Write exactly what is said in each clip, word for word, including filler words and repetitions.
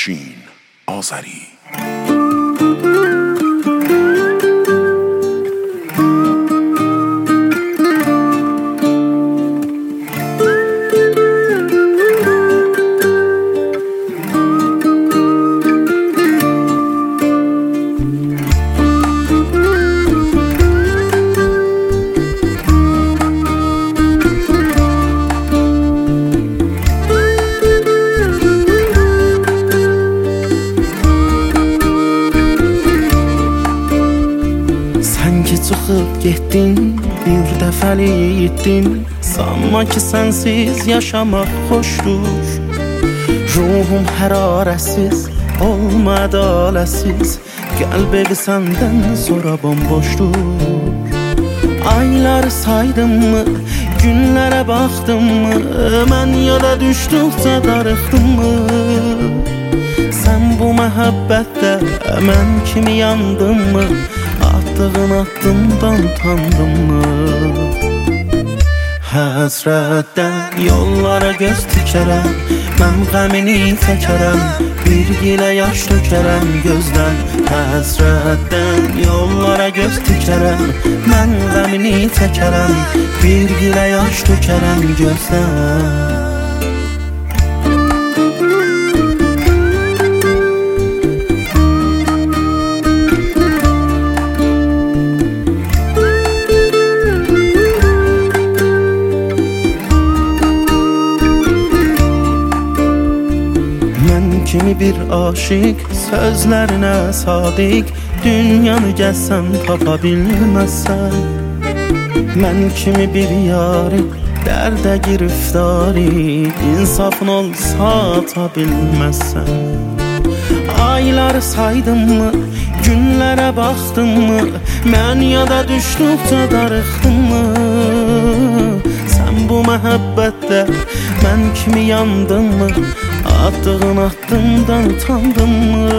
Afshin Azari. Çıxıb getdin, bir dəfəlik itdin. Sanma ki sənsiz yaşamaq xoşdur. Ruhum hərarəsiz, olma ədaləsiz. Qəlbi səndən sonra bomboşdur. Ayları saydım mı, günlərə baxdım mı? Mən yola düşdükcə darıxdım mı? Sən bu məhəbbətdə mən kimi yandın mı? Attığın addımdan utandın mı? Həsrətdən yollara göz dikərəm, mən qəmini çəkərəm, bir gilə yaş tökərəm gözdən. Həsrətdən yollara göz dikərəm, mən qəmini çəkərəm, bir gilə yaş tökərəm gözdən. Kimi bir aşık, sözlerine sadık, dünyanı gəzsən tapa bilməzsən. Mən kimi bir yarı, dərdə giriftarı, insafın olsa ata bilməzsən. Ayları saydım mı, günlərə baxdım mı? Mən yada düşdükcə darıxdım mı? Sən bu məhəbbətdə mən kimi yandın mı? Attığın addımdan utandın mı?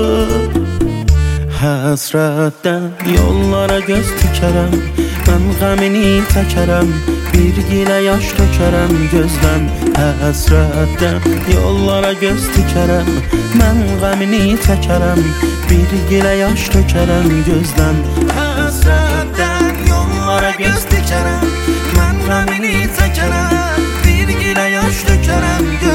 Həsrətdən yollara göz dikərəm, mən qəmini çəkərəm, bir gilə yaş tökərəm gözdən. Həsrətdən yollara göz dikərəm, mən qəmini çəkərəm, bir gilə yaş tökərəm gözdən. Həsrətdən yollara göz dikərəm, mən qəmini çəkərəm, bir gilə yaş tökərəm gözdən.